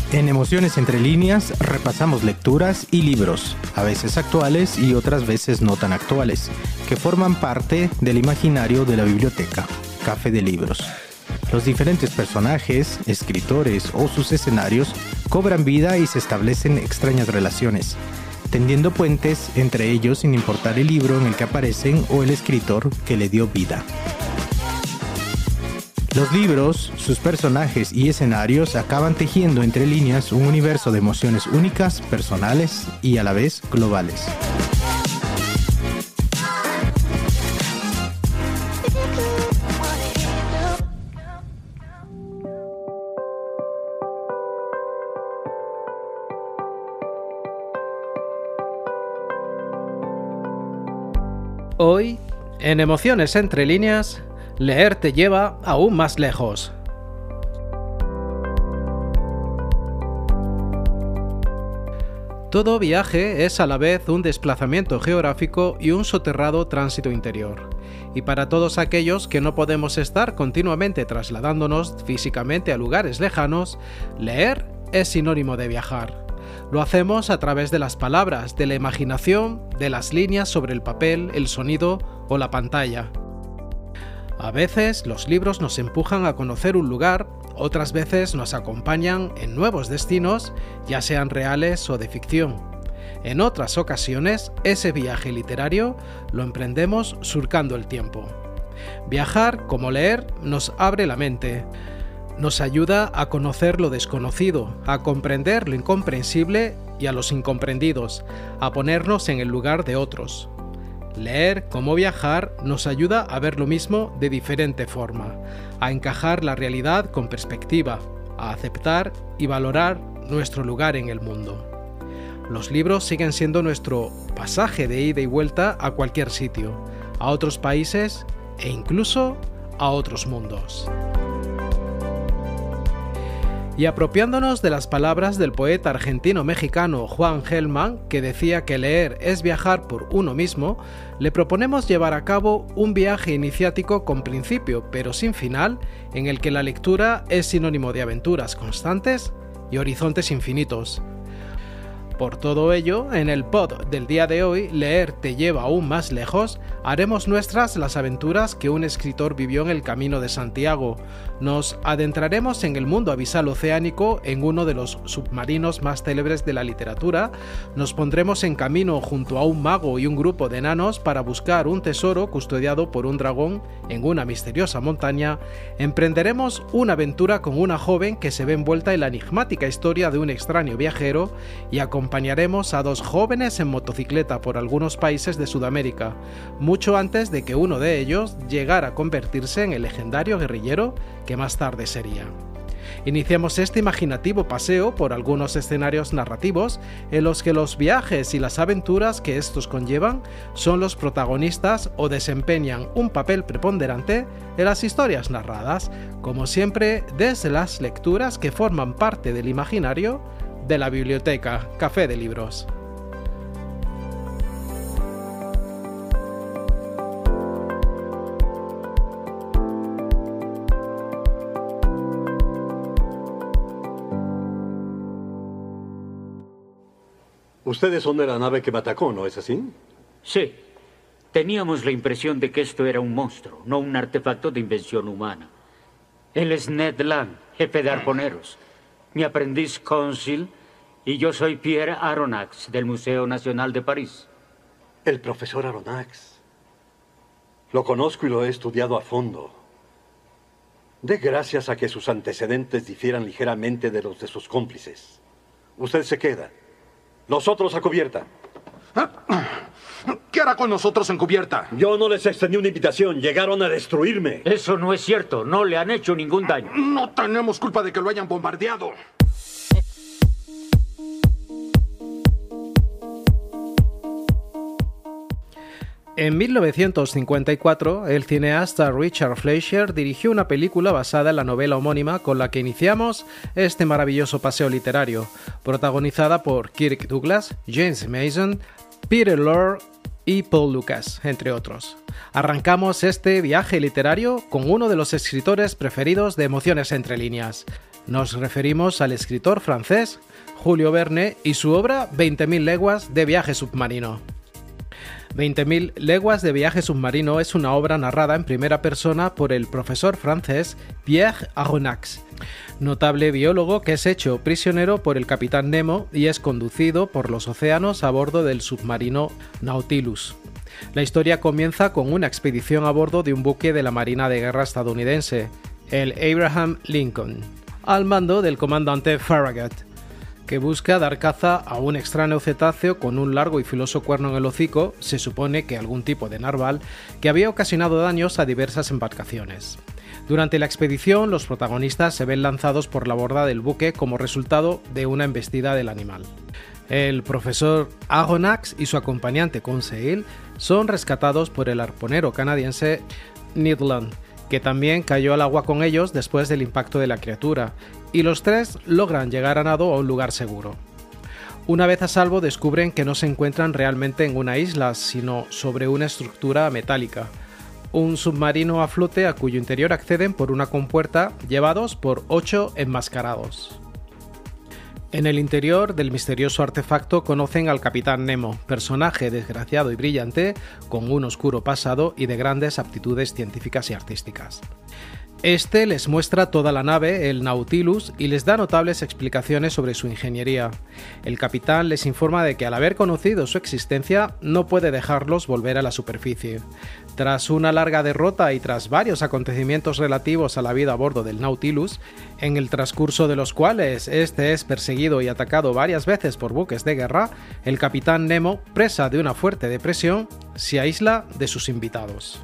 En Emociones entre líneas repasamos lecturas y libros, a veces actuales y otras veces no tan actuales, que forman parte del imaginario de la biblioteca, Café de Libros. Los diferentes personajes, escritores o sus escenarios cobran vida y se establecen extrañas relaciones, tendiendo puentes entre ellos sin importar el libro en el que aparecen o el escritor que le dio vida. Los libros, sus personajes y escenarios acaban tejiendo entre líneas un universo de emociones únicas, personales y a la vez globales. Hoy, en Emociones entre líneas, leer te lleva aún más lejos. Todo viaje es a la vez un desplazamiento geográfico y un soterrado tránsito interior. Y para todos aquellos que no podemos estar continuamente trasladándonos físicamente a lugares lejanos, leer es sinónimo de viajar. Lo hacemos a través de las palabras, de la imaginación, de las líneas sobre el papel, el sonido o la pantalla. A veces los libros nos empujan a conocer un lugar, otras veces nos acompañan en nuevos destinos, ya sean reales o de ficción. En otras ocasiones, ese viaje literario lo emprendemos surcando el tiempo. Viajar, como leer, nos abre la mente, nos ayuda a conocer lo desconocido, a comprender lo incomprensible y a los incomprendidos, a ponernos en el lugar de otros. Leer, como viajar, nos ayuda a ver lo mismo de diferente forma, a encajar la realidad con perspectiva, a aceptar y valorar nuestro lugar en el mundo. Los libros siguen siendo nuestro pasaje de ida y vuelta a cualquier sitio, a otros países e incluso a otros mundos. Y apropiándonos de las palabras del poeta argentino-mexicano Juan Gelman, que decía que leer es viajar por uno mismo, le proponemos llevar a cabo un viaje iniciático con principio pero sin final, en el que la lectura es sinónimo de aventuras constantes y horizontes infinitos. Por todo ello, en el pod del día de hoy, Leer te lleva aún más lejos, haremos nuestras las aventuras que un escritor vivió en el Camino de Santiago. Nos adentraremos en el mundo abisal oceánico en uno de los submarinos más célebres de la literatura, nos pondremos en camino junto a un mago y un grupo de enanos para buscar un tesoro custodiado por un dragón en una misteriosa montaña, emprenderemos una aventura con una joven que se ve envuelta en la enigmática historia de un extraño viajero y acompañaremos a dos jóvenes en motocicleta por algunos países de Sudamérica, mucho antes de que uno de ellos llegara a convertirse en el legendario guerrillero que más tarde sería. Iniciamos este imaginativo paseo por algunos escenarios narrativos en los que los viajes y las aventuras que estos conllevan son los protagonistas o desempeñan un papel preponderante en las historias narradas, como siempre desde las lecturas que forman parte del imaginario de la biblioteca Café de Libros. Ustedes son de la nave que me atacó, ¿no es así? Sí. Teníamos la impresión de que esto era un monstruo, no un artefacto de invención humana. Él es Ned Land, jefe de arponeros. Mi aprendiz Council y yo soy Pierre Aronnax, del Museo Nacional de París. El profesor Aronnax. Lo conozco y lo he estudiado a fondo. De gracias a que sus antecedentes difieran ligeramente de los de sus cómplices. Usted se queda. Nosotros a cubierta. ¿Qué hará con nosotros en cubierta? Yo no les extendí una invitación. Llegaron a destruirme. Eso no es cierto. No le han hecho ningún daño. No tenemos culpa de que lo hayan bombardeado. En 1954, el cineasta Richard Fleischer dirigió una película basada en la novela homónima con la que iniciamos este maravilloso paseo literario, protagonizada por Kirk Douglas, James Mason, Peter Lorre y Paul Lucas, entre otros. Arrancamos este viaje literario con uno de los escritores preferidos de Emociones entre líneas. Nos referimos al escritor francés Julio Verne y su obra 20.000 leguas de viaje submarino. 20.000 leguas de viaje submarino es una obra narrada en primera persona por el profesor francés Pierre Aronnax, notable biólogo que es hecho prisionero por el capitán Nemo y es conducido por los océanos a bordo del submarino Nautilus. La historia comienza con una expedición a bordo de un buque de la Marina de Guerra estadounidense, el Abraham Lincoln, al mando del comandante Farragut, que busca dar caza a un extraño cetáceo con un largo y filoso cuerno en el hocico, se supone que algún tipo de narval, que había ocasionado daños a diversas embarcaciones. Durante la expedición, los protagonistas se ven lanzados por la borda del buque como resultado de una embestida del animal. El profesor Aronnax y su acompañante Conseil son rescatados por el arponero canadiense Ned Land, que también cayó al agua con ellos después del impacto de la criatura, y los tres logran llegar a nado a un lugar seguro. Una vez a salvo descubren que no se encuentran realmente en una isla, sino sobre una estructura metálica, un submarino a flote a cuyo interior acceden por una compuerta llevados por 8 enmascarados. En el interior del misterioso artefacto conocen al Capitán Nemo, personaje desgraciado y brillante, con un oscuro pasado y de grandes aptitudes científicas y artísticas. Este les muestra toda la nave, el Nautilus, y les da notables explicaciones sobre su ingeniería. El capitán les informa de que al haber conocido su existencia no puede dejarlos volver a la superficie. Tras una larga derrota y tras varios acontecimientos relativos a la vida a bordo del Nautilus, en el transcurso de los cuales este es perseguido y atacado varias veces por buques de guerra, el capitán Nemo, presa de una fuerte depresión, se aísla de sus invitados.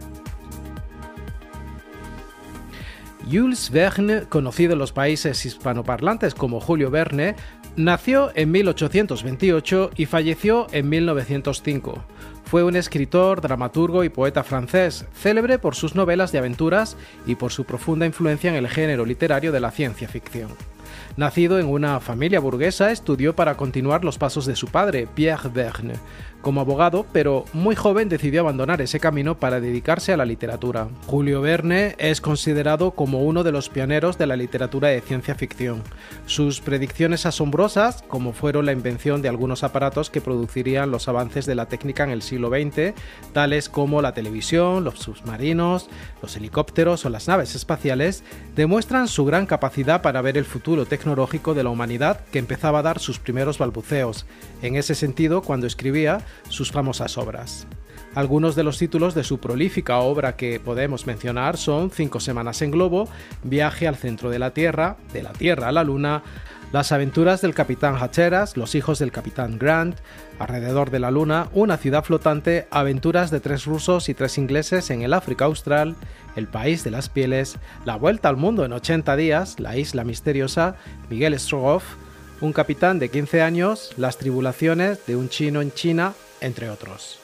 Jules Verne, conocido en los países hispanoparlantes como Julio Verne, nació en 1828 y falleció en 1905. Fue un escritor, dramaturgo y poeta francés, célebre por sus novelas de aventuras y por su profunda influencia en el género literario de la ciencia ficción. Nacido en una familia burguesa, estudió para continuar los pasos de su padre, Pierre Verne, como abogado, pero muy joven decidió abandonar ese camino para dedicarse a la literatura. Julio Verne es considerado como uno de los pioneros de la literatura de ciencia ficción. Sus predicciones asombrosas, como fueron la invención de algunos aparatos que producirían los avances de la técnica en el siglo XX, tales como la televisión, los submarinos, los helicópteros o las naves espaciales, demuestran su gran capacidad para ver el futuro tecnológico de la humanidad que empezaba a dar sus primeros balbuceos, en ese sentido cuando escribía sus famosas obras. Algunos de los títulos de su prolífica obra que podemos mencionar son 5 semanas en globo, Viaje al centro de la Tierra a la Luna, Las aventuras del Capitán Hatteras, Los hijos del Capitán Grant, Alrededor de la Luna, Una ciudad flotante, Aventuras de 3 rusos y 3 ingleses en el África Austral, El país de las pieles, La vuelta al mundo en 80 días, La isla misteriosa, Miguel Strogoff, Un capitán de 15 años, Las tribulaciones de un chino en China, entre otros.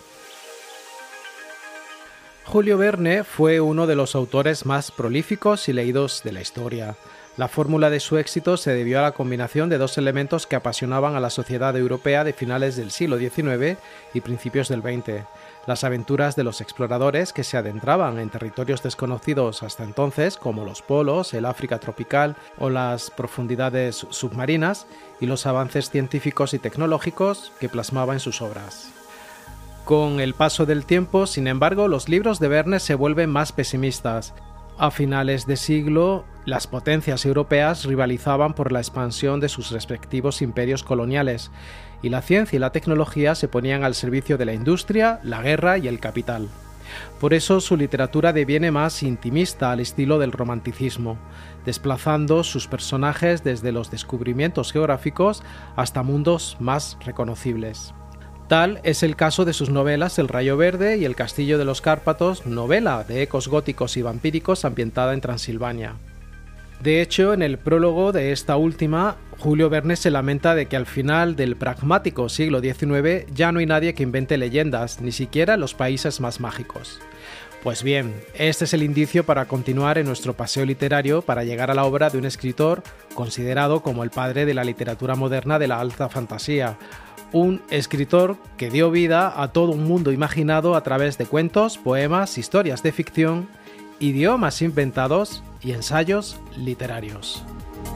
Julio Verne fue uno de los autores más prolíficos y leídos de la historia. La fórmula de su éxito se debió a la combinación de 2 elementos que apasionaban a la sociedad europea de finales del siglo XIX y principios del XX: las aventuras de los exploradores que se adentraban en territorios desconocidos hasta entonces, como los polos, el África tropical o las profundidades submarinas, y los avances científicos y tecnológicos que plasmaba en sus obras. Con el paso del tiempo, sin embargo, los libros de Verne se vuelven más pesimistas. A finales de siglo, las potencias europeas rivalizaban por la expansión de sus respectivos imperios coloniales, y la ciencia y la tecnología se ponían al servicio de la industria, la guerra y el capital. Por eso su literatura deviene más intimista al estilo del romanticismo, desplazando sus personajes desde los descubrimientos geográficos hasta mundos más reconocibles. Tal es el caso de sus novelas El rayo verde y El castillo de los Cárpatos, novela de ecos góticos y vampíricos ambientada en Transilvania. De hecho, en el prólogo de esta última, Julio Verne se lamenta de que al final del pragmático siglo XIX ya no hay nadie que invente leyendas, ni siquiera en los países más mágicos. Pues bien, este es el indicio para continuar en nuestro paseo literario para llegar a la obra de un escritor considerado como el padre de la literatura moderna de la alta fantasía, un escritor que dio vida a todo un mundo imaginado a través de cuentos, poemas, historias de ficción, idiomas inventados y ensayos literarios.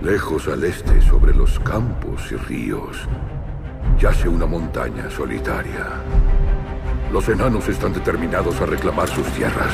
Lejos al este, sobre los campos y ríos, yace una montaña solitaria. Los enanos están determinados a reclamar sus tierras.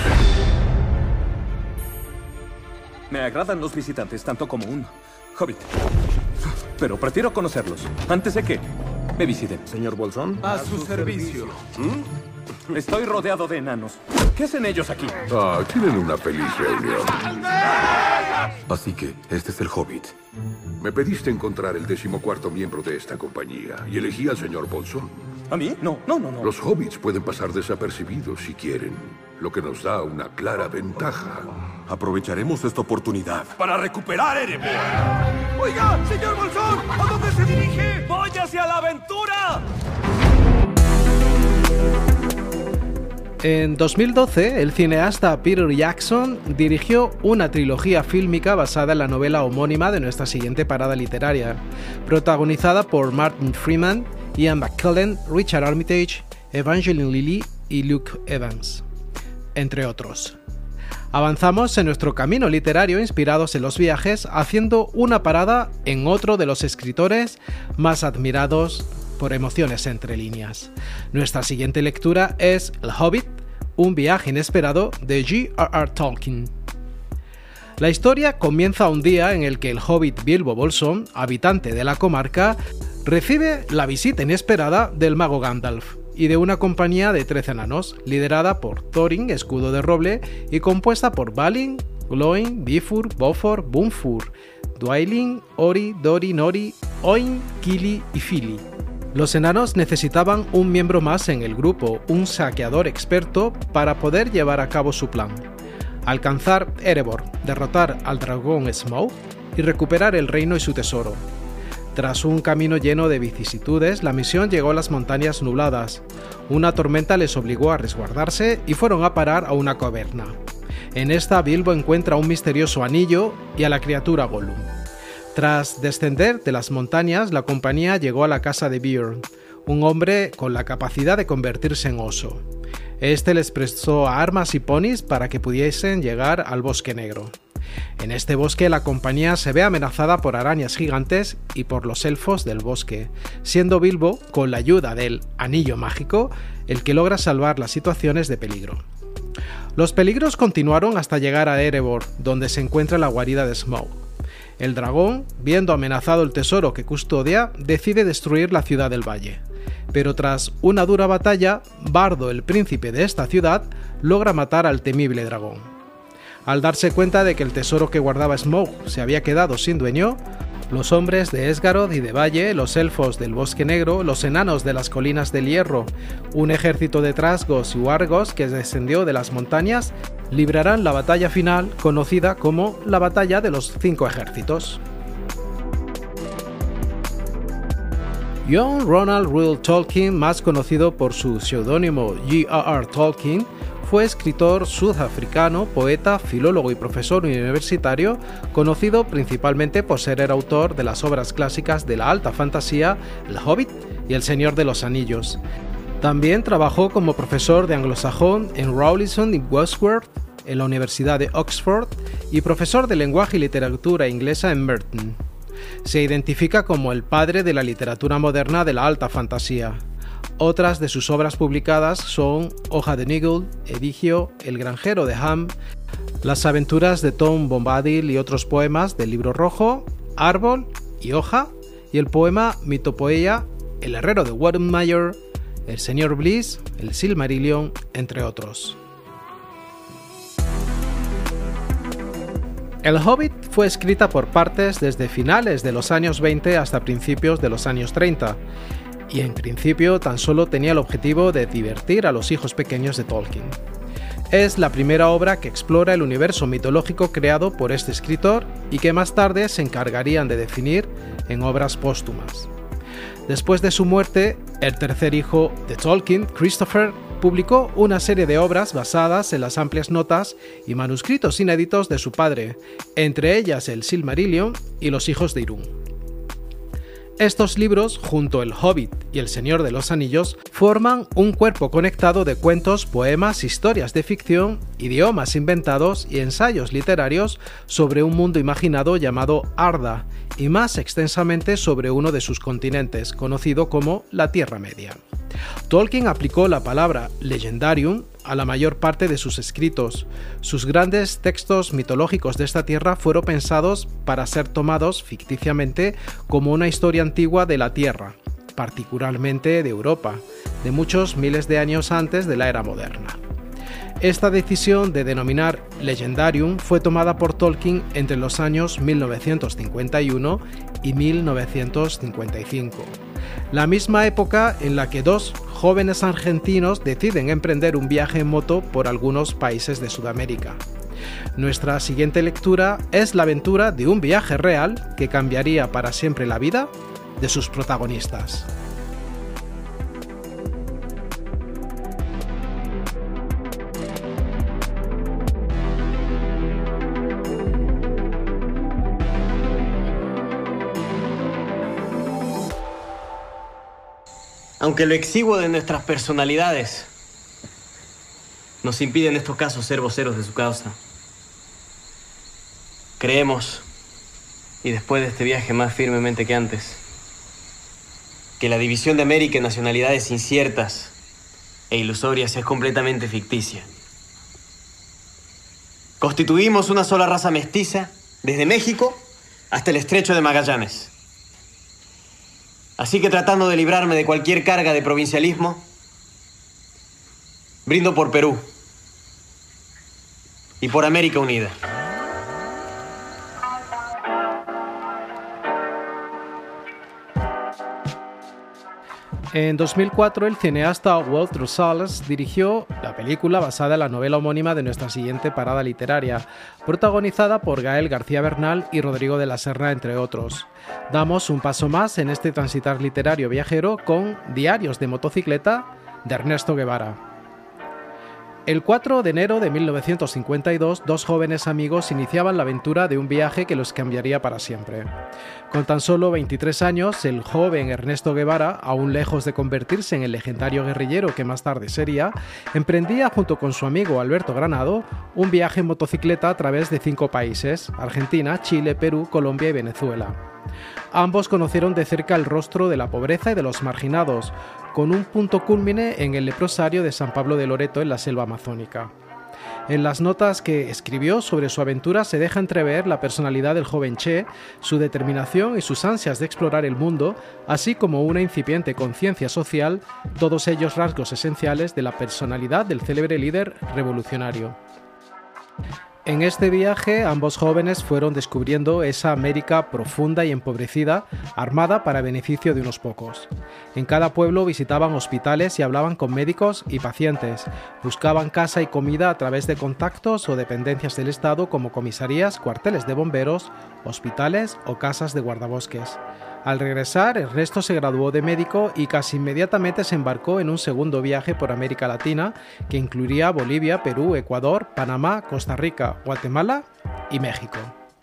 Me agradan los visitantes tanto como un hobbit. Pero prefiero conocerlos antes de que me visiten. Señor Bolsón. A su servicio. Estoy rodeado de enanos. ¿Qué hacen ellos aquí? Tienen una feliz reunión. Así que, este es el Hobbit. Me pediste encontrar el 14º miembro de esta compañía y elegí al señor Bolsón. ¿A mí? No. Los hobbits pueden pasar desapercibidos si quieren, lo que nos da una clara ventaja. Aprovecharemos esta oportunidad ¡Para recuperar Erebor! ¡Oiga, señor Bolsón! ¿A dónde se dirige? ¡Voy hacia la aventura! En 2012, el cineasta Peter Jackson dirigió una trilogía fílmica basada en la novela homónima de nuestra siguiente parada literaria, protagonizada por Martin Freeman, Ian McKellen, Richard Armitage, Evangeline Lilly y Luke Evans, entre otros. Avanzamos en nuestro camino literario inspirados en los viajes, haciendo una parada en otro de los escritores más admirados por Emociones entre líneas. Nuestra siguiente lectura es El Hobbit, un viaje inesperado de J.R.R. Tolkien. La historia comienza un día en el que el hobbit Bilbo Bolsón, habitante de la comarca, recibe la visita inesperada del mago Gandalf y de una compañía de 13 enanos, liderada por Thorin, escudo de roble, y compuesta por Balin, Gloin, Bifur, Bofor, Bunfur, Dwailing, Ori, Dori, Nori, Oin, Kili y Fili. Los enanos necesitaban un miembro más en el grupo, un saqueador experto, para poder llevar a cabo su plan: alcanzar Erebor, derrotar al dragón Smaug y recuperar el reino y su tesoro. Tras un camino lleno de vicisitudes, la misión llegó a las montañas nubladas. Una tormenta les obligó a resguardarse y fueron a parar a una caverna. En esta, Bilbo encuentra un misterioso anillo y a la criatura Gollum. Tras descender de las montañas, la compañía llegó a la casa de Björn, un hombre con la capacidad de convertirse en oso. Este les prestó armas y ponis para que pudiesen llegar al Bosque Negro. En este bosque, la compañía se ve amenazada por arañas gigantes y por los elfos del bosque, siendo Bilbo, con la ayuda del Anillo Mágico, el que logra salvar las situaciones de peligro. Los peligros continuaron hasta llegar a Erebor, donde se encuentra la guarida de Smaug. El dragón, viendo amenazado el tesoro que custodia, decide destruir la ciudad del valle. Pero tras una dura batalla, Bardo, el príncipe de esta ciudad, logra matar al temible dragón. Al darse cuenta de que el tesoro que guardaba Smaug se había quedado sin dueño, los hombres de Esgaroth y de Valle, los elfos del Bosque Negro, los enanos de las Colinas del Hierro, un ejército de trasgos y wargos que descendió de las montañas, librarán la batalla final conocida como la Batalla de los 5 Ejércitos. John Ronald Reuel Tolkien, más conocido por su seudónimo J.R.R. Tolkien, fue escritor sudafricano, poeta, filólogo y profesor universitario, conocido principalmente por ser el autor de las obras clásicas de la alta fantasía El Hobbit y El Señor de los Anillos. También trabajó como profesor de anglosajón en Rawlinson y Wordsworth en la Universidad de Oxford y profesor de lenguaje y literatura inglesa en Merton. Se identifica como el padre de la literatura moderna de la alta fantasía. Otras de sus obras publicadas son Hoja de Nigel, Edigio, El granjero de Ham, Las aventuras de Tom Bombadil y otros poemas del Libro Rojo, Árbol y Hoja, y el poema Mitopoeia, El herrero de Wattenmeyer, El señor Bliss, El Silmarillion, entre otros. El Hobbit fue escrita por partes desde finales de los años 20 hasta principios de los años 30, y en principio tan solo tenía el objetivo de divertir a los hijos pequeños de Tolkien. Es la primera obra que explora el universo mitológico creado por este escritor y que más tarde se encargarían de definir en obras póstumas. Después de su muerte, el tercer hijo de Tolkien, Christopher, publicó una serie de obras basadas en las amplias notas y manuscritos inéditos de su padre, entre ellas el Silmarillion y Los hijos de Irún. Estos libros, junto El Hobbit y El Señor de los Anillos, forman un cuerpo conectado de cuentos, poemas, historias de ficción, idiomas inventados y ensayos literarios sobre un mundo imaginado llamado Arda, y más extensamente sobre uno de sus continentes, conocido como la Tierra Media. Tolkien aplicó la palabra legendarium a la mayor parte de sus escritos. Sus grandes textos mitológicos de esta tierra fueron pensados para ser tomados ficticiamente como una historia antigua de la Tierra, particularmente de Europa, de muchos miles de años antes de la era moderna. Esta decisión de denominar Legendarium fue tomada por Tolkien entre los años 1951 y 1955, la misma época en la que dos jóvenes argentinos deciden emprender un viaje en moto por algunos países de Sudamérica. Nuestra siguiente lectura es la aventura de un viaje real que cambiaría para siempre la vida de sus protagonistas. Aunque lo exiguo de nuestras personalidades nos impide en estos casos ser voceros de su causa, creemos, y después de este viaje más firmemente que antes, que la división de América en nacionalidades inciertas e ilusorias es completamente ficticia. Constituimos una sola raza mestiza desde México hasta el Estrecho de Magallanes. Así que, tratando de librarme de cualquier carga de provincialismo, brindo por Perú y por América Unida. En 2004, el cineasta Walt Rosales dirigió la película basada en la novela homónima de nuestra siguiente parada literaria, protagonizada por Gael García Bernal y Rodrigo de la Serna, entre otros. Damos un paso más en este transitar literario viajero con Diarios de motocicleta de Ernesto Guevara. El 4 de enero de 1952, dos jóvenes amigos iniciaban la aventura de un viaje que los cambiaría para siempre. Con tan solo 23 años, el joven Ernesto Guevara, aún lejos de convertirse en el legendario guerrillero que más tarde sería, emprendía junto con su amigo Alberto Granado un viaje en motocicleta a través de 5 países: Argentina, Chile, Perú, Colombia y Venezuela. Ambos conocieron de cerca el rostro de la pobreza y de los marginados, con un punto cúlmine en el leprosario de San Pablo de Loreto en la selva amazónica. En las notas que escribió sobre su aventura se deja entrever la personalidad del joven Che, su determinación y sus ansias de explorar el mundo, así como una incipiente conciencia social, todos ellos rasgos esenciales de la personalidad del célebre líder revolucionario. En este viaje, ambos jóvenes fueron descubriendo esa América profunda y empobrecida, armada para beneficio de unos pocos. En cada pueblo visitaban hospitales y hablaban con médicos y pacientes, buscaban casa y comida a través de contactos o dependencias del Estado como comisarías, cuarteles de bomberos, hospitales o casas de guardabosques. Al regresar, Ernesto se graduó de médico y casi inmediatamente se embarcó en un segundo viaje por América Latina que incluiría Bolivia, Perú, Ecuador, Panamá, Costa Rica, Guatemala y México.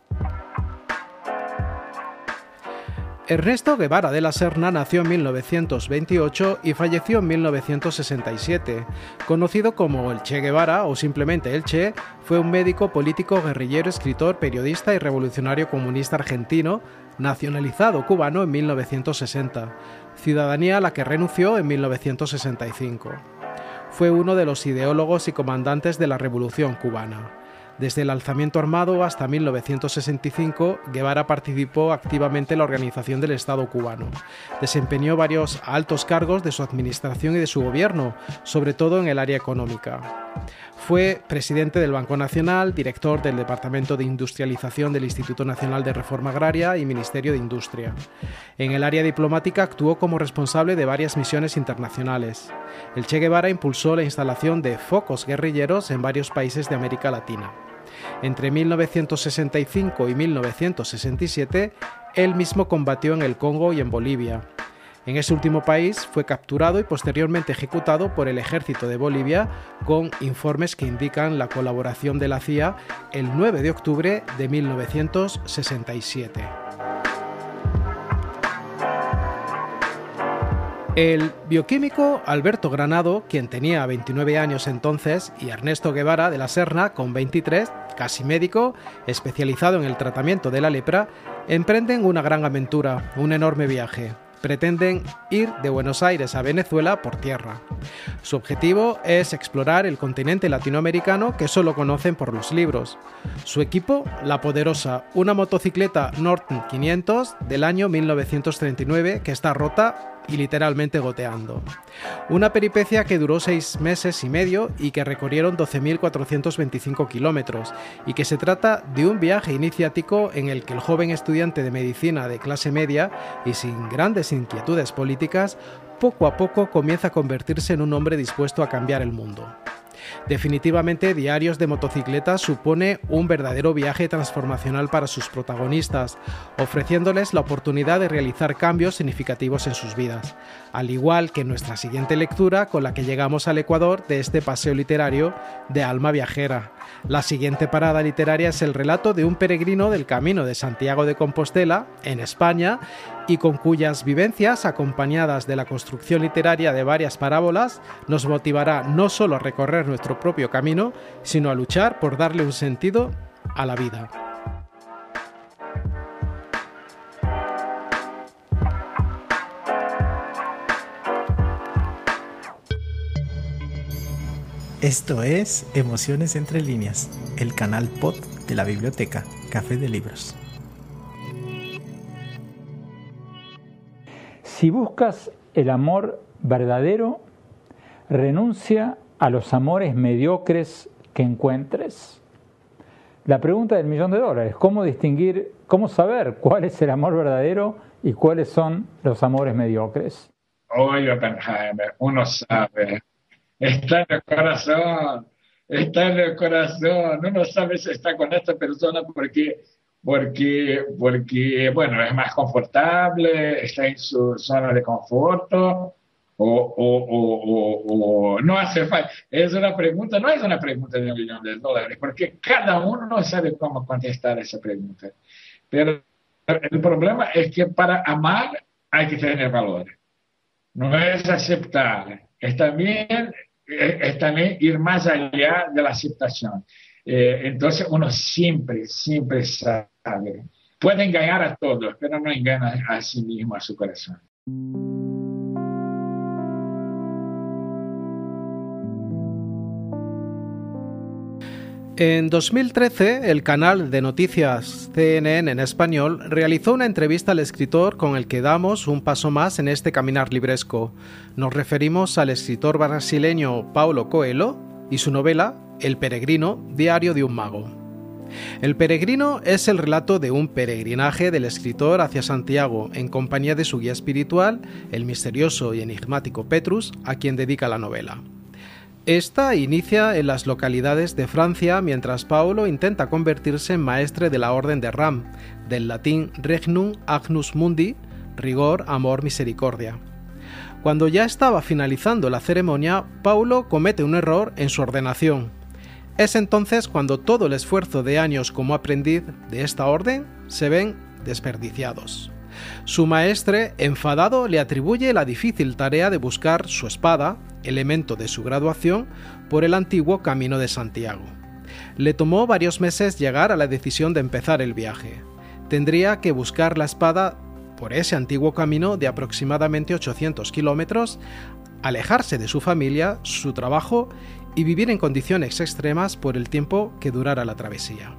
Ernesto Guevara de la Serna nació en 1928 y falleció en 1967. Conocido como el Che Guevara o simplemente el Che, fue un médico, político, guerrillero, escritor, periodista y revolucionario comunista argentino, nacionalizado cubano en 1960, ciudadanía a la que renunció en 1965. Fue uno de los ideólogos y comandantes de la Revolución cubana. Desde el alzamiento armado hasta 1965, Guevara participó activamente en la organización del Estado cubano. Desempeñó varios altos cargos de su administración y de su gobierno, sobre todo en el área económica. Fue presidente del Banco Nacional, director del Departamento de Industrialización del Instituto Nacional de Reforma Agraria y Ministerio de Industria. En el área diplomática actuó como responsable de varias misiones internacionales. El Che Guevara impulsó la instalación de focos guerrilleros en varios países de América Latina. Entre 1965 y 1967, él mismo combatió en el Congo y en Bolivia. En ese último país fue capturado y posteriormente ejecutado por el ejército de Bolivia, con informes que indican la colaboración de la CIA el 9 de octubre de 1967. El bioquímico Alberto Granado, quien tenía 29 años entonces, y Ernesto Guevara de la Serna, con 23, casi médico, especializado en el tratamiento de la lepra, emprenden una gran aventura, un enorme viaje. Pretenden ir de Buenos Aires a Venezuela por tierra. Su objetivo es explorar el continente latinoamericano que solo conocen por los libros. Su equipo, la Poderosa, una motocicleta Norton 500 del año 1939 que está rota y literalmente goteando. Una peripecia que duró 6 meses y medio y que recorrieron 12.425 kilómetros, y que se trata de un viaje iniciático en el que el joven estudiante de medicina de clase media y sin grandes inquietudes políticas, poco a poco comienza a convertirse en un hombre dispuesto a cambiar el mundo. Definitivamente, Diarios de motocicleta supone un verdadero viaje transformacional para sus protagonistas, ofreciéndoles la oportunidad de realizar cambios significativos en sus vidas, al igual que nuestra siguiente lectura con la que llegamos al Ecuador de este paseo literario de alma viajera. La siguiente parada literaria es el relato de un peregrino del Camino de Santiago de Compostela, en España, y con cuyas vivencias, acompañadas de la construcción literaria de varias parábolas, nos motivará no solo a recorrer nuestro propio camino, sino a luchar por darle un sentido a la vida. Esto es Emociones entre líneas, el canal pod de la biblioteca Café de Libros. Si buscas el amor verdadero, renuncia a los amores mediocres que encuentres. La pregunta del $1.000.000, ¿cómo distinguir, cómo saber cuál es el amor verdadero y cuáles son los amores mediocres? Oye, Oppenheimer, uno sabe. Está en el corazón. Uno sabe si está con esta persona porque bueno, es más confortable, está en su zona de conforto, o no hace falta. Es una pregunta, no es una pregunta de $1.000.000, porque cada uno sabe cómo contestar esa pregunta. Pero el problema es que para amar hay que tener valor. No es aceptar, es también ir más allá de la aceptación. Entonces uno siempre sabe. Puede engañar a todos, pero no engaña a sí mismo, a su corazón. En 2013, el canal de noticias CNN en español realizó una entrevista al escritor con el que damos un paso más en este caminar libresco. Nos referimos al escritor brasileño Paulo Coelho y su novela El peregrino, diario de un mago. El peregrino es el relato de un peregrinaje del escritor hacia Santiago en compañía de su guía espiritual, el misterioso y enigmático Petrus, a quien dedica la novela. Esta inicia en las localidades de Francia mientras Paulo intenta convertirse en maestre de la Orden de Ram, del latín Regnum Agnus Mundi, rigor, amor, misericordia. Cuando ya estaba finalizando la ceremonia, Paulo comete un error en su ordenación. Es entonces cuando todo el esfuerzo de años como aprendiz de esta orden se ven desperdiciados. Su maestre, enfadado, le atribuye la difícil tarea de buscar su espada, elemento de su graduación, por el antiguo Camino de Santiago. Le tomó varios meses llegar a la decisión de empezar el viaje. Tendría que buscar la espada por ese antiguo camino de aproximadamente 800 kilómetros, alejarse de su familia, su trabajo y vivir en condiciones extremas por el tiempo que durara la travesía.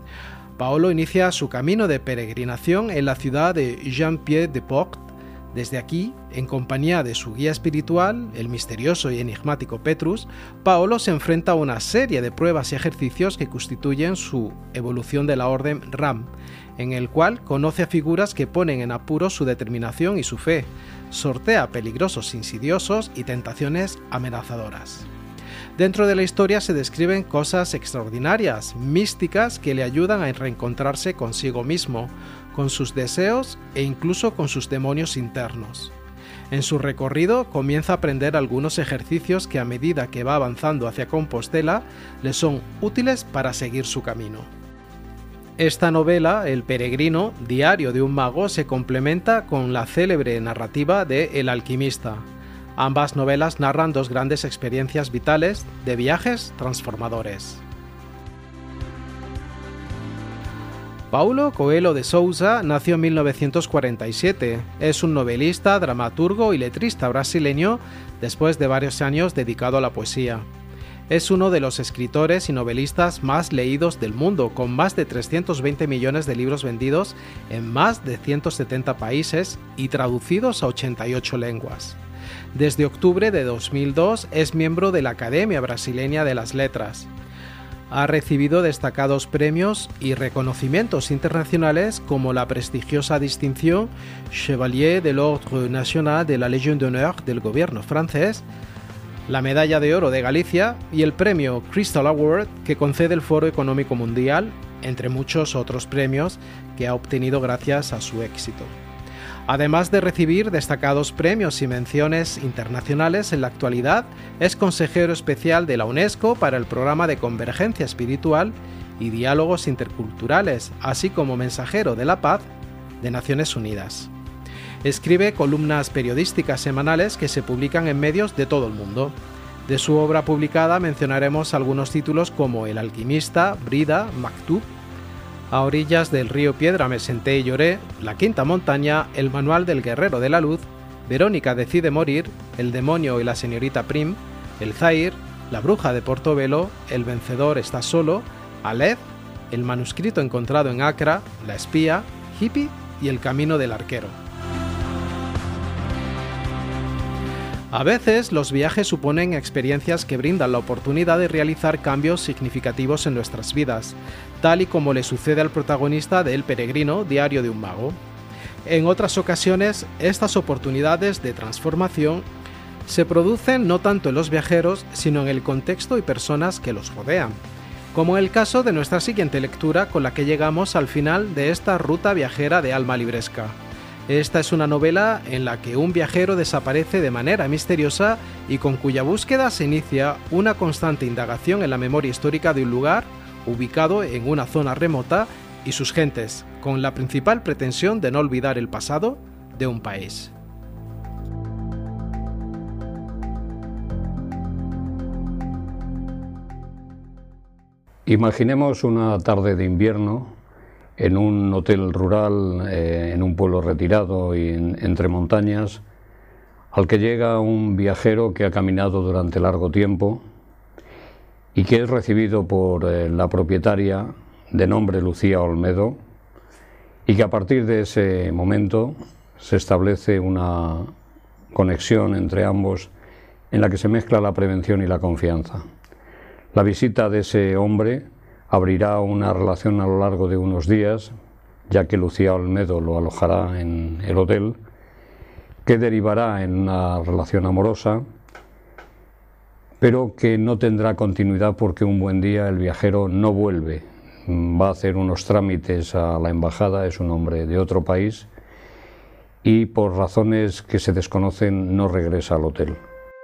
Paulo inicia su camino de peregrinación en la ciudad de Jean-Pied-de-Port. Desde aquí, en compañía de su guía espiritual, el misterioso y enigmático Petrus, Paulo se enfrenta a una serie de pruebas y ejercicios que constituyen su evolución de la Orden Ram, en el cual conoce a figuras que ponen en apuro su determinación y su fe, sortea peligrosos insidiosos y tentaciones amenazadoras. Dentro de la historia se describen cosas extraordinarias, místicas, que le ayudan a reencontrarse consigo mismo, con sus deseos e incluso con sus demonios internos. En su recorrido comienza a aprender algunos ejercicios que a medida que va avanzando hacia Compostela le son útiles para seguir su camino. Esta novela, El peregrino, diario de un mago, se complementa con la célebre narrativa de El alquimista. Ambas novelas narran dos grandes experiencias vitales de viajes transformadores. Paulo Coelho de Souza nació en 1947. Es un novelista, dramaturgo y letrista brasileño después de varios años dedicado a la poesía. Es uno de los escritores y novelistas más leídos del mundo, con más de 320 millones de libros vendidos en más de 170 países y traducidos a 88 lenguas. Desde octubre de 2002 es miembro de la Academia Brasileña de las Letras. Ha recibido destacados premios y reconocimientos internacionales como la prestigiosa distinción Chevalier de l'Ordre National de la Légion d'honneur del gobierno francés, la Medalla de Oro de Galicia y el premio Crystal Award que concede el Foro Económico Mundial, entre muchos otros premios que ha obtenido gracias a su éxito. Además de recibir destacados premios y menciones internacionales, en la actualidad es consejero especial de la UNESCO para el programa de Convergencia Espiritual y Diálogos Interculturales, así como mensajero de la paz de Naciones Unidas. Escribe columnas periodísticas semanales que se publican en medios de todo el mundo. De su obra publicada mencionaremos algunos títulos como El alquimista, Brida, Maktub, A orillas del río Piedra me senté y lloré, La quinta montaña, El manual del guerrero de la luz, Verónica decide morir, El demonio y la señorita Prim, El Zair, La bruja de Portobelo, El vencedor está solo, Aleph, El manuscrito encontrado en Accra, La espía, Hippie y El camino del arquero. A veces, los viajes suponen experiencias que brindan la oportunidad de realizar cambios significativos en nuestras vidas, tal y como le sucede al protagonista de El peregrino, diario de un mago. En otras ocasiones, estas oportunidades de transformación se producen no tanto en los viajeros, sino en el contexto y personas que los rodean, como en el caso de nuestra siguiente lectura con la que llegamos al final de esta ruta viajera de Alma Libresca. Esta es una novela en la que un viajero desaparece de manera misteriosa y con cuya búsqueda se inicia una constante indagación en la memoria histórica de un lugar ubicado en una zona remota y sus gentes, con la principal pretensión de no olvidar el pasado de un país. Imaginemos una tarde de invierno en un hotel rural, en un pueblo retirado y entre montañas, al que llega un viajero que ha caminado durante largo tiempo y que es recibido por la propietaria, de nombre Lucía Olmedo, y que a partir de ese momento se establece una conexión entre ambos en la que se mezcla la prevención y la confianza. La visita de ese hombre abrirá una relación a lo largo de unos días, ya que Lucía Olmedo lo alojará en el hotel, que derivará en una relación amorosa, pero que no tendrá continuidad porque un buen día el viajero no vuelve. Va a hacer unos trámites a la embajada, es un hombre de otro país, y por razones que se desconocen no regresa al hotel.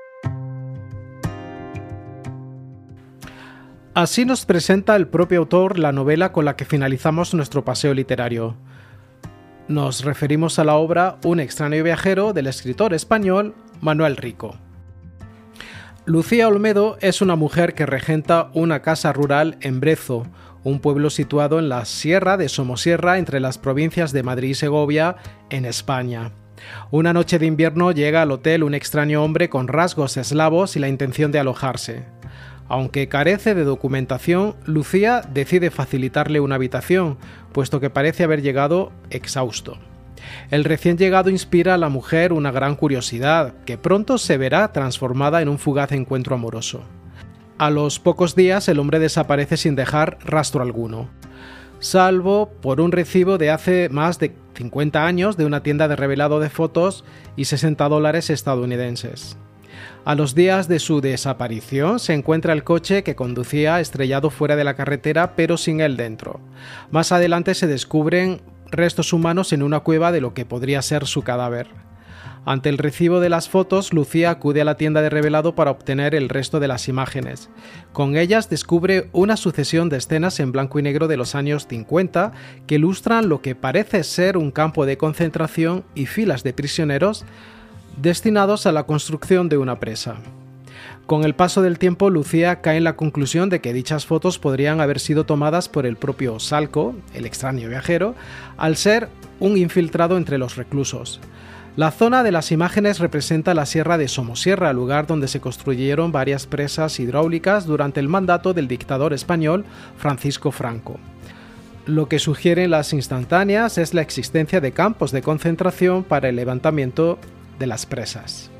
Así nos presenta el propio autor la novela con la que finalizamos nuestro paseo literario. Nos referimos a la obra Un extraño viajero del escritor español Manuel Rico. Lucía Olmedo es una mujer que regenta una casa rural en Brezo, un pueblo situado en la Sierra de Somosierra entre las provincias de Madrid y Segovia, en España. Una noche de invierno llega al hotel un extraño hombre con rasgos eslavos y la intención de alojarse. Aunque carece de documentación, Lucía decide facilitarle una habitación, puesto que parece haber llegado exhausto. El recién llegado inspira a la mujer una gran curiosidad, que pronto se verá transformada en un fugaz encuentro amoroso. A los pocos días el hombre desaparece sin dejar rastro alguno, salvo por un recibo de hace más de 50 años de una tienda de revelado de fotos y $60 estadounidenses. A los días de su desaparición se encuentra el coche que conducía estrellado fuera de la carretera pero sin él dentro. Más adelante se descubren restos humanos en una cueva de lo que podría ser su cadáver. Ante el recibo de las fotos, Lucía acude a la tienda de revelado para obtener el resto de las imágenes. Con ellas descubre una sucesión de escenas en blanco y negro de los años 50 que ilustran lo que parece ser un campo de concentración y filas de prisioneros destinados a la construcción de una presa. Con el paso del tiempo, Lucía cae en la conclusión de que dichas fotos podrían haber sido tomadas por el propio Salco, el extraño viajero, al ser un infiltrado entre los reclusos. La zona de las imágenes representa la sierra de Somosierra, lugar donde se construyeron varias presas hidráulicas durante el mandato del dictador español Francisco Franco. Lo que sugieren las instantáneas es la existencia de campos de concentración para el levantamiento de las presas.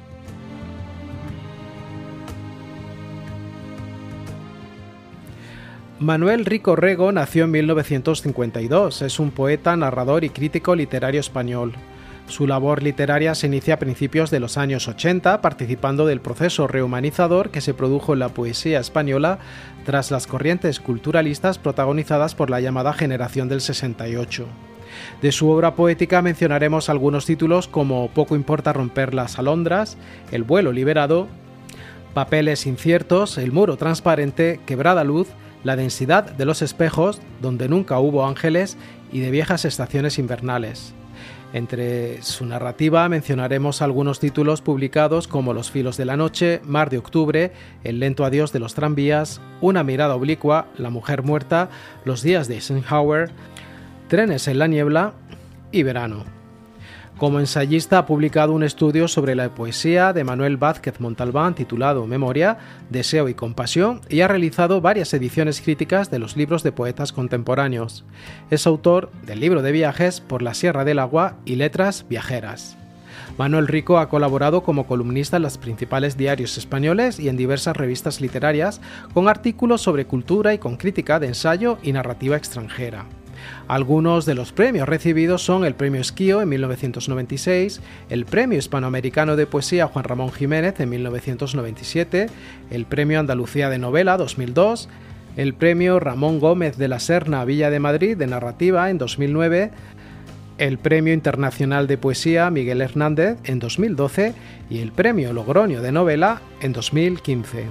Manuel Rico Rego nació en 1952, es un poeta, narrador y crítico literario español. Su labor literaria se inicia a principios de los años 80, participando del proceso rehumanizador que se produjo en la poesía española tras las corrientes culturalistas protagonizadas por la llamada generación del 68. De su obra poética mencionaremos algunos títulos como Poco importa romper las alondras, El vuelo liberado, Papeles inciertos, El muro transparente, Quebrada luz, La densidad de los espejos, Donde nunca hubo ángeles y De viejas estaciones invernales. Entre su narrativa mencionaremos algunos títulos publicados como Los filos de la noche, Mar de octubre, El lento adiós de los tranvías, Una mirada oblicua, La mujer muerta, Los días de Eisenhower, Trenes en la niebla y Verano. Como ensayista ha publicado un estudio sobre la poesía de Manuel Vázquez Montalbán titulado Memoria, Deseo y Compasión y ha realizado varias ediciones críticas de los libros de poetas contemporáneos. Es autor del libro de viajes Por la Sierra del Agua y Letras Viajeras. Manuel Rico ha colaborado como columnista en los principales diarios españoles y en diversas revistas literarias con artículos sobre cultura y con crítica de ensayo y narrativa extranjera. Algunos de los premios recibidos son el Premio Esquío en 1996, el Premio Hispanoamericano de Poesía Juan Ramón Jiménez en 1997, el Premio Andalucía de Novela 2002, el Premio Ramón Gómez de la Serna Villa de Madrid de Narrativa en 2009, el Premio Internacional de Poesía Miguel Hernández en 2012 y el Premio Logroño de Novela en 2015.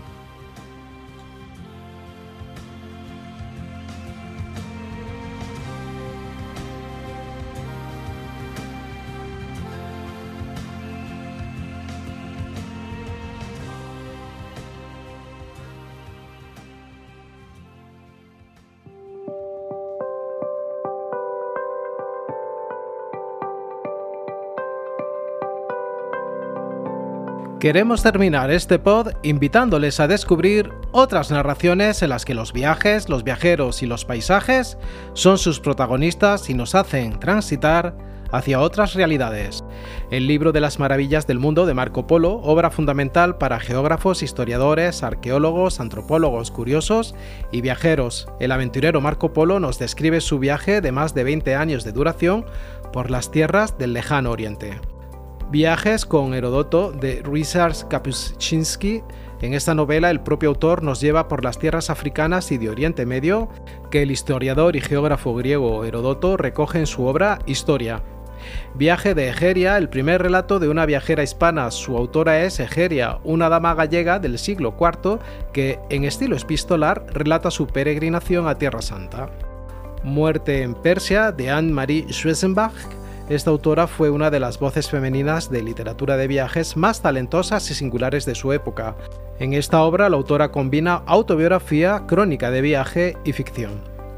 Queremos terminar este pod invitándoles a descubrir otras narraciones en las que los viajes, los viajeros y los paisajes son sus protagonistas y nos hacen transitar hacia otras realidades. El libro de las maravillas del mundo de Marco Polo, obra fundamental para geógrafos, historiadores, arqueólogos, antropólogos, curiosos y viajeros. El aventurero Marco Polo nos describe su viaje de más de 20 años de duración por las tierras del lejano oriente. Viajes con Heródoto de Ryszard Kapuscinski. En esta novela el propio autor nos lleva por las tierras africanas y de Oriente Medio que el historiador y geógrafo griego Heródoto recoge en su obra Historia. Viaje de Egeria, el primer relato de una viajera hispana. Su autora es Egeria, una dama gallega del siglo IV que, en estilo epistolar, relata su peregrinación a Tierra Santa. Muerte en Persia de Anne-Marie Schwesenbach. Esta autora fue una de las voces femeninas de literatura de viajes más talentosas y singulares de su época. En esta obra la autora combina autobiografía, crónica de viaje y ficción.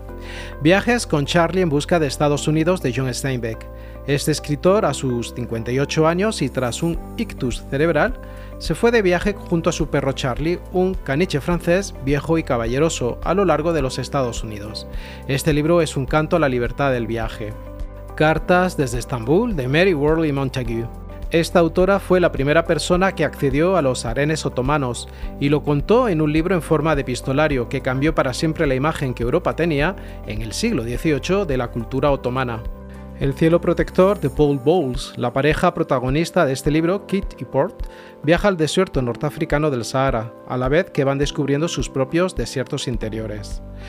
Viajes con Charlie en busca de Estados Unidos de John Steinbeck. Este escritor, a sus 58 años y tras un ictus cerebral, se fue de viaje junto a su perro Charlie, un caniche francés viejo y caballeroso, a lo largo de los Estados Unidos. Este libro es un canto a la libertad del viaje. Cartas desde Estambul de Mary Worley Montagu. Esta autora fue la primera persona que accedió a los harenes otomanos y lo contó en un libro en forma de epistolario que cambió para siempre la imagen que Europa tenía en el siglo XVIII de la cultura otomana. El cielo protector de Paul Bowles, la pareja protagonista de este libro, Kit y Port, viaja al desierto norteafricano del Sahara, a la vez que van descubriendo sus propios desiertos interiores.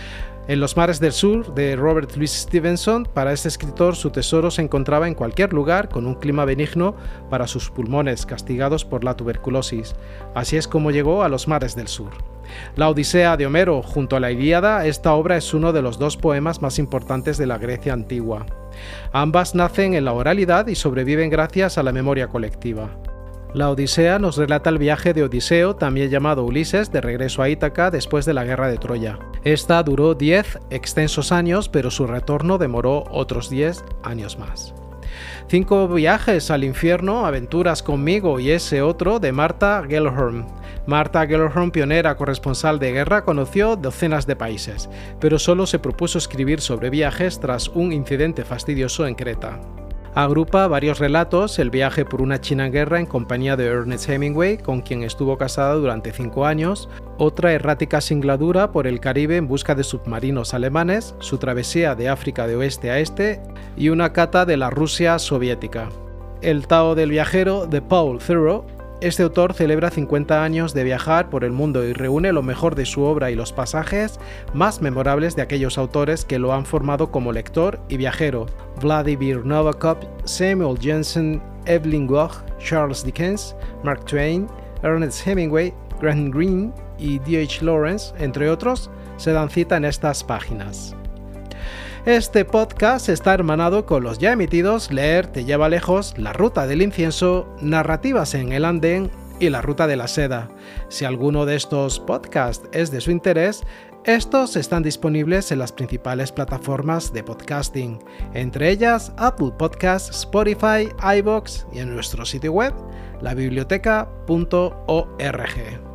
En Los mares del sur, de Robert Louis Stevenson, para este escritor su tesoro se encontraba en cualquier lugar con un clima benigno para sus pulmones castigados por la tuberculosis. Así es como llegó a los mares del sur. La Odisea de Homero junto a la Ilíada, esta obra es uno de los dos poemas más importantes de la Grecia antigua. Ambas nacen en la oralidad y sobreviven gracias a la memoria colectiva. La Odisea nos relata el viaje de Odiseo, también llamado Ulises, de regreso a Ítaca después de la guerra de Troya. Esta duró 10 extensos años, pero su retorno demoró otros 10 años más. 5 viajes al infierno, aventuras conmigo y ese otro, de Martha Gellhorn. Martha Gellhorn, pionera corresponsal de guerra, conoció docenas de países, pero solo se propuso escribir sobre viajes tras un incidente fastidioso en Creta. Agrupa varios relatos, el viaje por una China en guerra en compañía de Ernest Hemingway, con quien estuvo casada durante 5 años, otra errática singladura por el Caribe en busca de submarinos alemanes, su travesía de África de oeste a este y una cata de la Rusia soviética. El Tao del viajero, de Paul Theroux. Este autor celebra 50 años de viajar por el mundo y reúne lo mejor de su obra y los pasajes más memorables de aquellos autores que lo han formado como lector y viajero: Vladimir Nabokov, Samuel Johnson, Evelyn Waugh, Charles Dickens, Mark Twain, Ernest Hemingway, Graham Greene y D.H. Lawrence, entre otros, se dan cita en estas páginas. Este podcast está hermanado con los ya emitidos Leer te lleva lejos, La ruta del incienso, Narrativas en el andén y La ruta de la seda. Si alguno de estos podcasts es de su interés, estos están disponibles en las principales plataformas de podcasting, entre ellas Apple Podcasts, Spotify, iVoox y en nuestro sitio web, labiblioteca.org.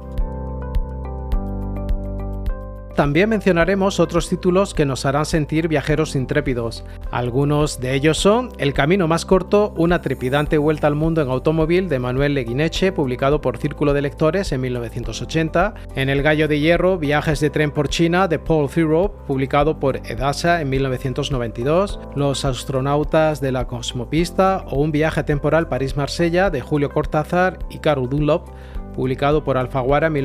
También mencionaremos otros títulos que nos harán sentir viajeros intrépidos. Algunos de ellos son El camino más corto, una trepidante vuelta al mundo en automóvil, de Manuel Leguineche, publicado por Círculo de Lectores en 1980. En El gallo de hierro, viajes de tren por China, de Paul Theroux, publicado por Edasa en 1992. Los astronautas de la cosmopista o Un viaje temporal París-Marsella, de Julio Cortázar y Carol Dunlop, publicado por Alfaguara en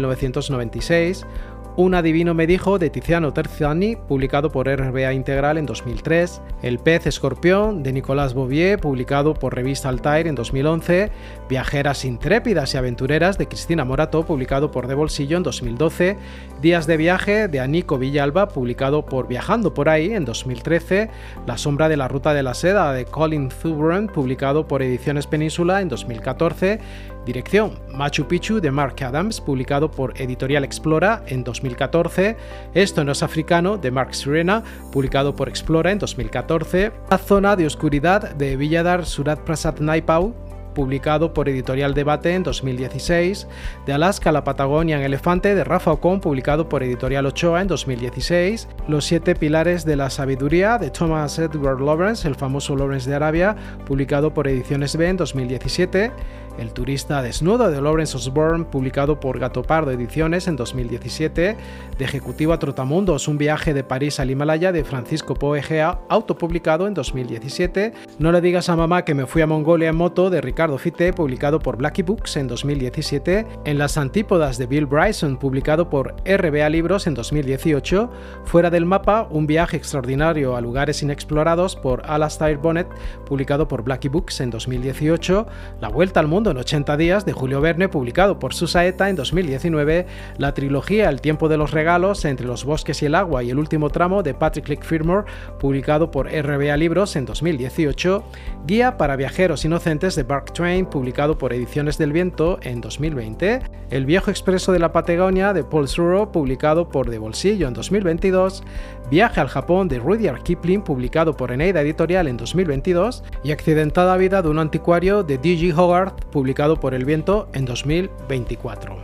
1996. Un adivino me dijo, de Tiziano Terzani, publicado por RBA Integral en 2003, El pez escorpión, de Nicolas Bouvier, publicado por Revista Altair en 2011, Viajeras intrépidas y aventureras, de Cristina Morato, publicado por De Bolsillo en 2012, Días de viaje, de Anico Villalba, publicado por Viajando por ahí en 2013, La sombra de la ruta de la seda, de Colin Thuburn, publicado por Ediciones Península en 2014, Dirección Machu Picchu, de Mark Adams, publicado por Editorial Explora en 2014, Esto no es africano, de Mark Sirena, publicado por Explora en 2014, La zona de oscuridad, de Villadar Surat Prasad Naipau, publicado por Editorial Debate en 2016, De Alaska a la Patagonia en elefante, de Rafa Ocon, publicado por Editorial Ochoa en 2016, Los 7 pilares de la sabiduría, de Thomas Edward Lawrence, el famoso Lawrence de Arabia, publicado por Ediciones B en 2017, El turista desnudo, de Lawrence Osborne, publicado por Gato Pardo Ediciones en 2017, De Ejecutivo a Trotamundos, un viaje de París al Himalaya, de Francisco Poe Egea, autopublicado en 2017, No le digas a mamá que me fui a Mongolia en moto, de Ricardo Fité, publicado por Blackie Books en 2017, En las antípodas, de Bill Bryson, publicado por RBA Libros en 2018, Fuera del mapa, un viaje extraordinario a lugares inexplorados, por Alastair Bonnet, publicado por Blackie Books en 2018, La vuelta al mundo en 80 días, de Julio Verne, publicado por Susaeta en 2019, la trilogía El tiempo de los regalos, Entre los bosques y el agua y el último tramo, de Patrick Leigh Fermor, publicado por RBA Libros en 2018, Guía para viajeros inocentes, de Mark Twain, publicado por Ediciones del Viento en 2020, El viejo expreso de la Patagonia, de Paul Theroux, publicado por De Bolsillo en 2022, Viaje al Japón, de Rudyard Kipling, publicado por Eneida Editorial en 2022, y Accidentada vida de un anticuario, de D.G. Hogarth, publicado por El Viento en 2024.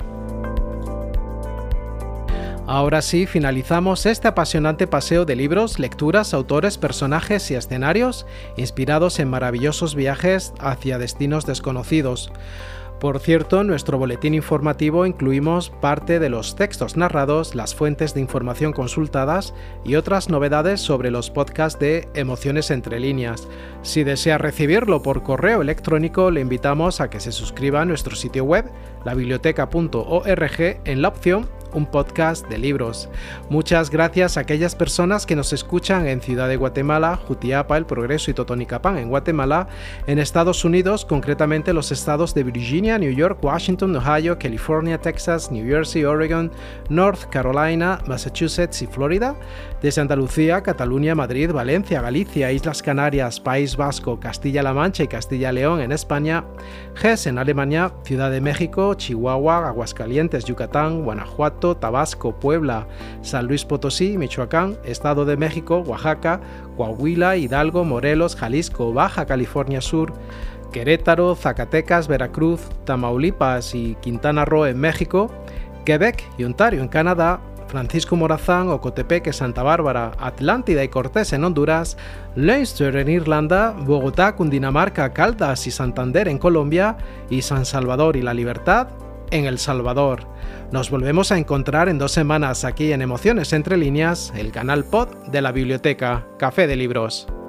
Ahora sí, finalizamos este apasionante paseo de libros, lecturas, autores, personajes y escenarios inspirados en maravillosos viajes hacia destinos desconocidos. Por cierto, en nuestro boletín informativo incluimos parte de los textos narrados, las fuentes de información consultadas y otras novedades sobre los podcasts de Emociones entre líneas. Si desea recibirlo por correo electrónico, le invitamos a que se suscriba a nuestro sitio web, labiblioteca.org, en la opción un podcast de libros. Muchas gracias a aquellas personas que nos escuchan en Ciudad de Guatemala, Jutiapa, El Progreso y Totonicapán en Guatemala, en Estados Unidos, concretamente los estados de Virginia, New York, Washington, Ohio, California, Texas, New Jersey, Oregon, North Carolina, Massachusetts y Florida, desde Andalucía, Cataluña, Madrid, Valencia, Galicia, Islas Canarias, País Vasco, Castilla-La Mancha y Castilla-León en España, Hesse en Alemania, Ciudad de México, Chihuahua, Aguascalientes, Yucatán, Guanajuato, Tabasco, Puebla, San Luis Potosí, Michoacán, Estado de México, Oaxaca, Coahuila, Hidalgo, Morelos, Jalisco, Baja California Sur, Querétaro, Zacatecas, Veracruz, Tamaulipas y Quintana Roo en México, Quebec y Ontario en Canadá, Francisco Morazán, Ocotepeque, Santa Bárbara, Atlántida y Cortés en Honduras, Leinster en Irlanda, Bogotá, Cundinamarca, Caldas y Santander en Colombia y San Salvador y La Libertad en El Salvador. Nos volvemos a encontrar en 2 semanas aquí en Emociones Entre Líneas, el canal pod de la biblioteca Café de Libros.